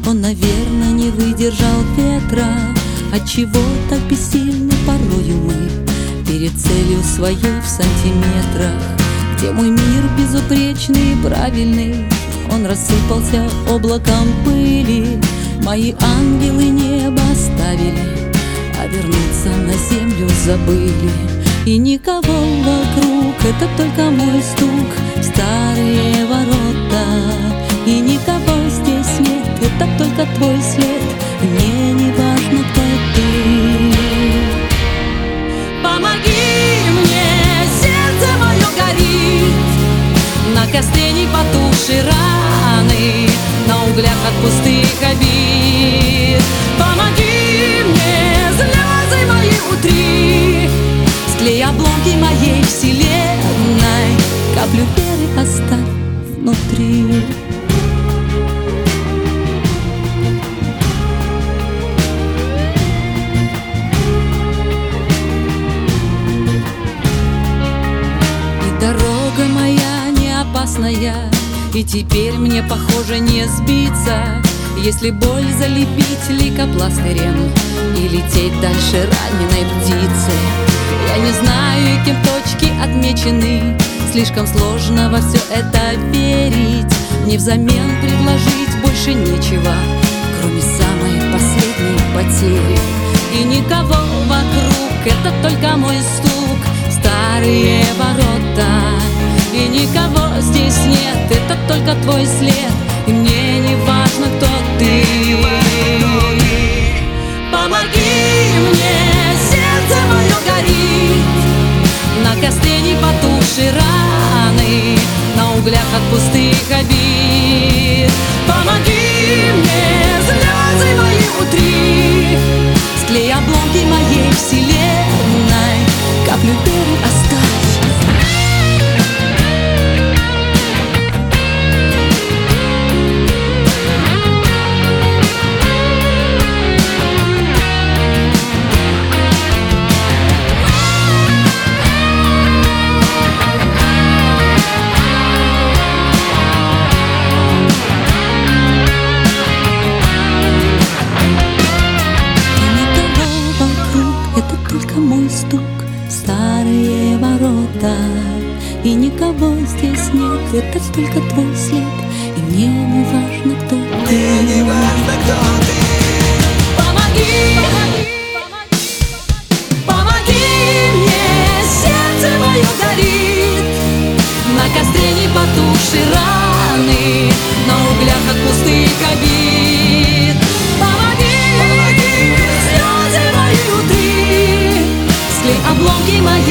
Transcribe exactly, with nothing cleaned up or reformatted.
Он, наверное, не выдержал ветра, отчего так бессильны порою мы перед целью своей в сантиметрах. Где мой мир безупречный и правильный, он рассыпался облаком пыли. Мои ангелы небо оставили, а вернуться на землю забыли. И никого вокруг, это только мой стук в старые ворота. И никого здесь нет, это только твой след. Мне не важно, кто ты. Помоги мне, сердце мое горит, на костре не потухшие раны, на углях от пустых обид. Помоги мне, слезы мои утри, склей обломки моей вселенной, каплю веры оставь внутри. И дорога моя не опасная, и теперь мне, похоже, не сбиться, если боль залепить лейкопластырем и лететь дальше раненой птицей. Я не знаю, кем точки отмечены, слишком сложно во все это верить. Мне взамен предложить больше нечего, кроме самой последней потери. И никого вокруг, это только мой стук в старые ворота. И никого здесь нет, это только твой след. И мне не важно, кто ты. Помоги мне, сердце мое горит, на костре не потухшие раны, на углях от пустых обид. Помоги мне, слезы мои утри, склей обломки моей вселенной, каплю веры оставь. Мой стук в старые ворота. И никого здесь нет, это только твой след. И мне не важно, кто ты. Мне не важно, кто ты. Помоги, помоги, помоги мне, сердце мое горит, на костре не потухшие раны, на углях от пустых обид. Помоги, помоги, слезы мои утри, обломки мои